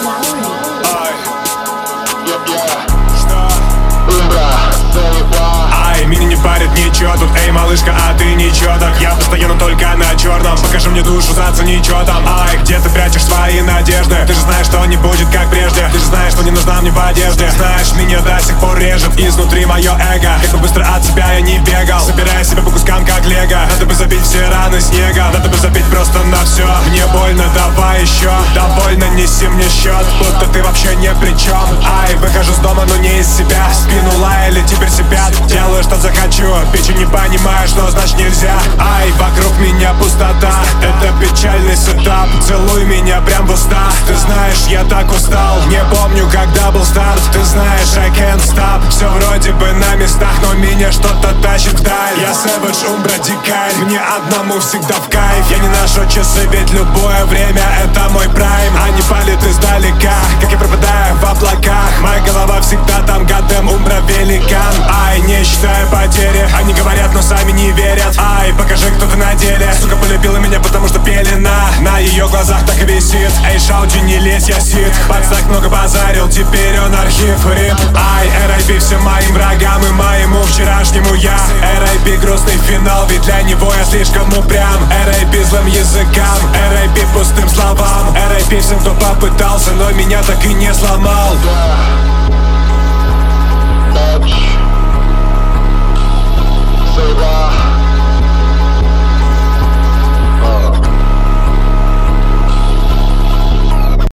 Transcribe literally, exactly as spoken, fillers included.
Ай, меня не парит ничего тут, эй, малышка, а ты ничего так. Я постоянно только на черном, покажи мне душу, зацени, чё там. Ай, где ты прячешь свои надежды? Ты же знаешь, что не будет как прежде. Ты же знаешь, что не нужна мне в одежде. Знаешь, меня до сих пор режет изнутри мое эго. Как бы быстро от себя я не бегал, собирая себя по кускам как лего. Надо бы забить все раны снегом, надо бы забить просто на все. Мне больно, давай еще, довольно неси мне счет, будто ты вообще не при чем. Ай, выхожу с дома, но не из себя. Спину лаяли, теперь себя делаю, что захочу. Печи не понимаешь, но значит нельзя. Ай, вокруг меня пустота, это печальный сетап. Целуй меня прям в уста. Ты знаешь, я так устал, не помню, когда был старт. Ты знаешь, I can't stop. Все вроде бы на местах, но меня что-то тащит вдаль. Я savage, умбра, дикарь, мне одному всегда в кайф. Я не ношу часы, ведь любое время это мой прайм. Они палят издалека, как я пропадаю в облаках. Моя голова всегда там, гадем, умбра, великан. Ай, не считая потери, они говорят, но сами не верят. Ай, покажи, кто ты на деле. Сука полюбила меня, потому что пелена на ее глазах так и висит. Эй, шауди, не лезь, я сит. Пац так много базарил, теперь он архив, рип. Ай, эр ай пи всем моим врагам и моему вчерашнему я. эр ай пи грустный финал, ведь для него я слишком упрям. эр ай пи злым языкам, эр ай пи пустым словам. эр ай пи всем, кто попытался, но меня так и не сломал.